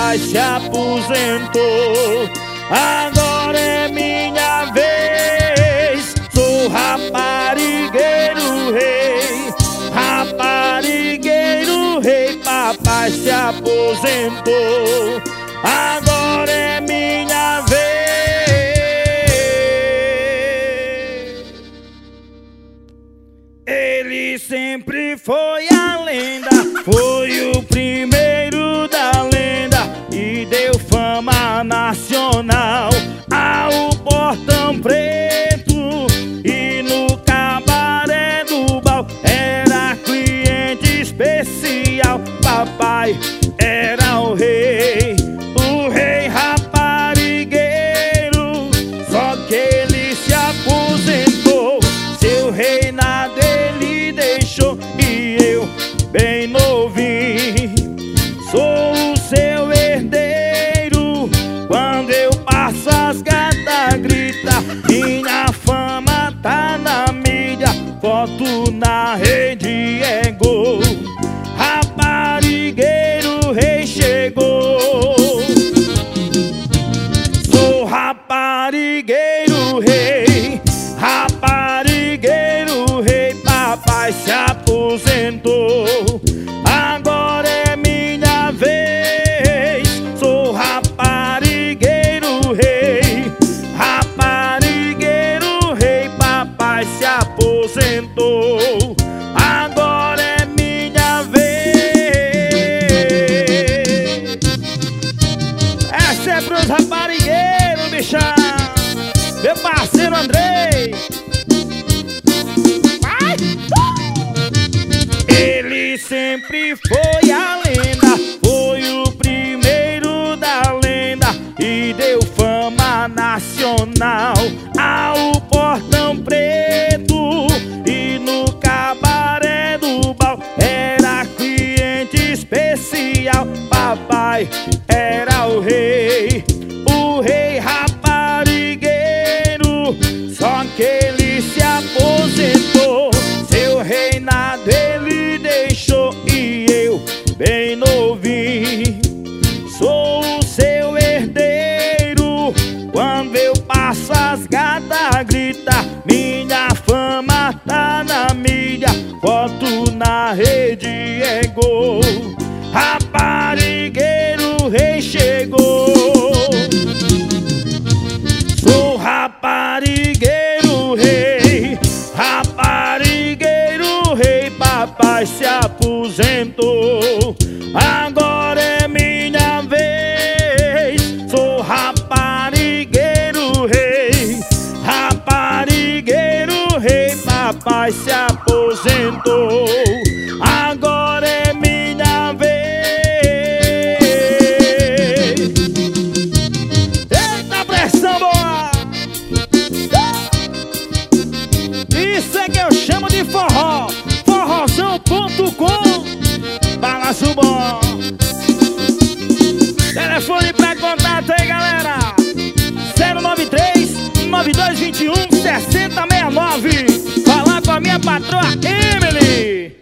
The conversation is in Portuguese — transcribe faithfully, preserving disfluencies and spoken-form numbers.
papai se aposentou. Agora é minha vez. Sou raparigueiro rei, raparigueiro rei, papai se aposentou. Agora é minha vez. Ele sempre foi a lenda, foi o primeiro da lenda e deu fama nacional ao Portão Preto e no cabaré do Bal. Era cliente especial, papai era o rei, o rei raparigueiro. Só que ele se aposentou, seu reinado ele deixou e eu, bem novinho, sou o seu herdeiro. Quando eu passo as gatas grita, minha fama tá na mídia, foto na rede é gol. Raparigueiro rei chegou. Sou raparigueiro rei, raparigueiro rei, papai se aposentou. Agora é minha vez. Sou raparigueiro rei, raparigueiro rei, papai se aposentou. Agora é minha vez. Essa é pros raparigueiros, bichão. Meu parceiro Andrei. Vai! Ele sempre foi a lenda, foi o primeiro da lenda e deu fama nacional ao Portão Preto e no cabaré do Bal. Era cliente especial, papai era o rei, o rei raparigueiro. Só que ele se aposentou, seu reinado ele deixou e eu, bem novinho, sou o seu herdeiro. Quando eu passo as gatas grita, minha fama tá na mídia, foto na rede é gol. Raparigueiro rei chegou. Sou raparigueiro rei, raparigueiro rei, papai se aposentou. Agora é minha vez. Sou raparigueiro rei, raparigueiro rei, papai se aposentou. Agora é minha vez. Eita pressão boa! Isso é que eu chamo de forró. Forrozão ponto com. Balanço bom. Telefone pra contato aí, galera. zero nove três, nove dois dois um, seis zero seis nove. Falar com a minha patroa Emily.